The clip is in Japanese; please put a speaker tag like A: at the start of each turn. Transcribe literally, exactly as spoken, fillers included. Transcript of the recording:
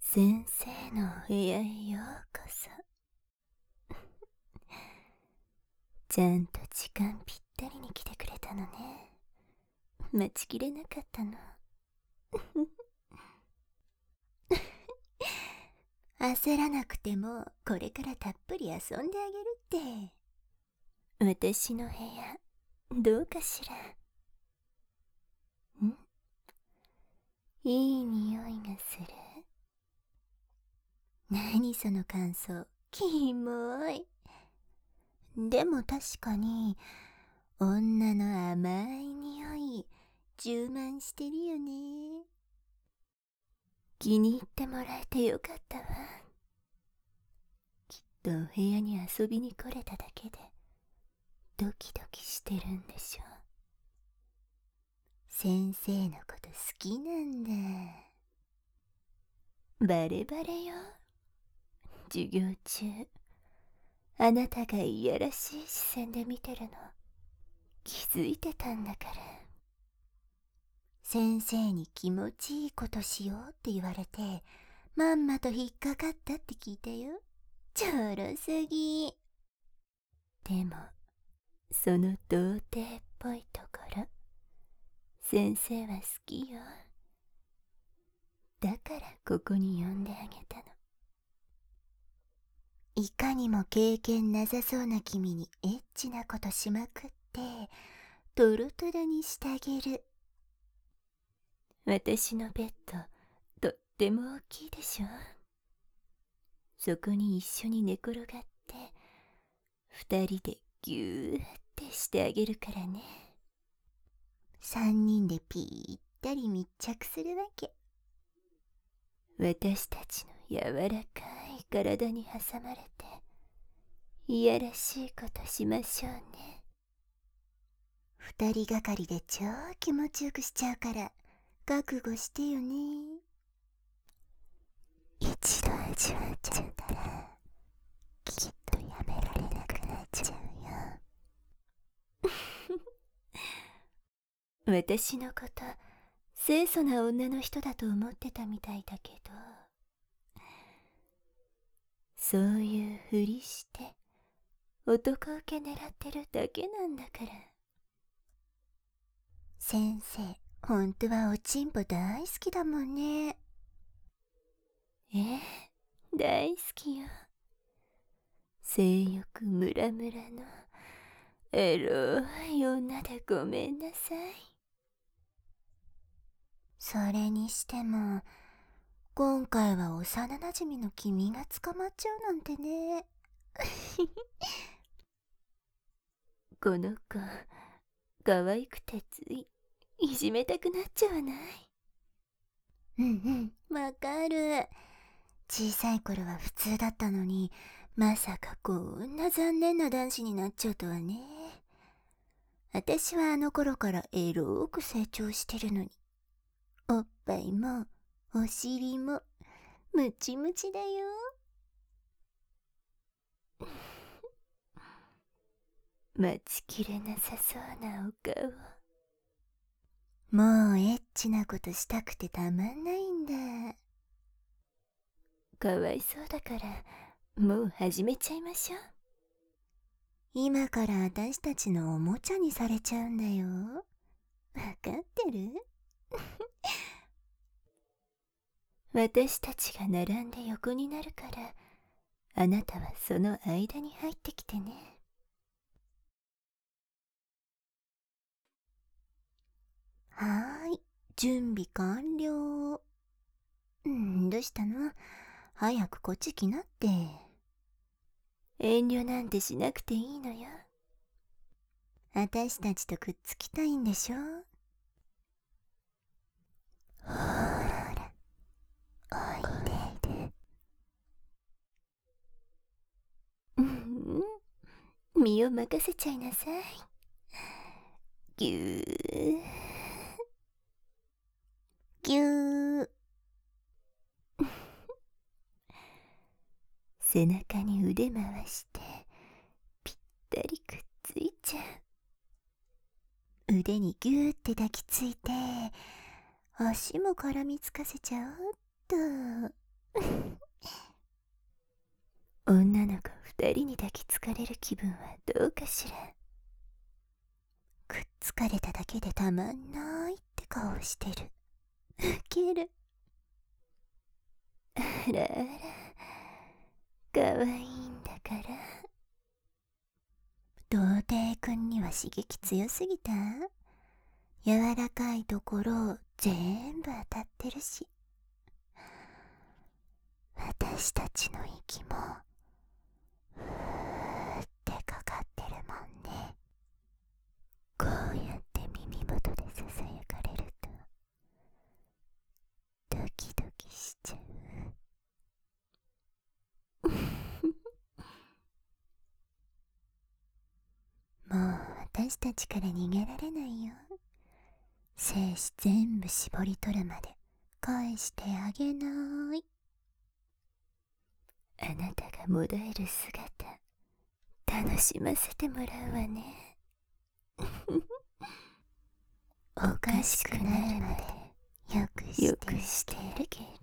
A: 先生のお部屋へようこそ。ちゃんと時間ぴったりに来てくれたのね。待ちきれなかったの。焦らなくてもこれからたっぷり遊んであげるって。私の部屋どうかしら。ん？いい匂いがする。何その感想、キモい。でも確かに女の甘い匂い充満してるよね。気に入ってもらえてよかったわ。きっとお部屋に遊びに来れただけでドキドキしてるんでしょう。先生のこと好きなんだ。バレバレよ。授業中あなたがいやらしい視線で見てるの気づいてたんだから。先生に気持ちいいことしようって言われてまんまと引っかかったって聞いたよ。ちょろすぎ。でもその童貞っぽいところ先生は好きよ。だからここに呼んであげたの。いかにも経験なさそうな君にエッチなことしまくってトロトロにしてあげる。私のベッドとっても大きいでしょ。そこに一緒に寝転がって二人でギューってしてあげるからね。三人でぴったり密着するわけ。私たちの柔らかい体に挟まれていやらしいことしましょうね。二人がかりで超気持ちよくしちゃうから覚悟してよね。一度味わっちゃったらきっとやめられなくなっちゃうよ。私のこと清楚な女の人だと思ってたみたいだけど、そういうふりして男受け狙ってるだけなんだから。先生本当はおちんぽ大好きだもんね。ええ、大好きよ。性欲ムラムラのエロい女でごめんなさい。それにしても今回は幼なじみの君が捕まっちゃうなんてね。この子可愛くてついいじめたくなっちゃわない？うんうん、わかる。小さい頃は普通だったのにまさかこんな残念な男子になっちゃうとはね。私はあの頃からエローく成長してるのにおっぱいもお尻もムチムチだよ。待ちきれなさそうなお顔。もうエッチなことしたくてたまんないんだ。かわいそうだからもう始めちゃいましょう。今から私たちのおもちゃにされちゃうんだよ。わかってる？私たちが並んで横になるからあなたはその間に入ってきてね。はーい、準備完了。うん、どうしたの？早くこっち来なって。遠慮なんてしなくていいのよ。私たちとくっつきたいんでしょ？ほら、おいで。うんうん、身を任せちゃいなさい。ぎゅーぎゅー。背中に腕回してぴったりくっついちゃう。腕にぎゅーって抱きついて足も絡みつかせちゃおうっと。 女の子二人に抱きつかれる気分はどうかしら。くっつかれただけでたまんないって顔してる。ウケる。あらあら、かわいいんだから。童貞くんには刺激強すぎた？柔らかいところ全部当たってるし、私たちの息もふーってかかってるもんね。こうやって耳元でささやかれるとドキドキしちゃう。もう私たちから逃げられないよ。精子全部絞り取るまで返してあげない。あなたがもだえる姿楽しませてもらうわね。おかしくなるまでよくしてるけど。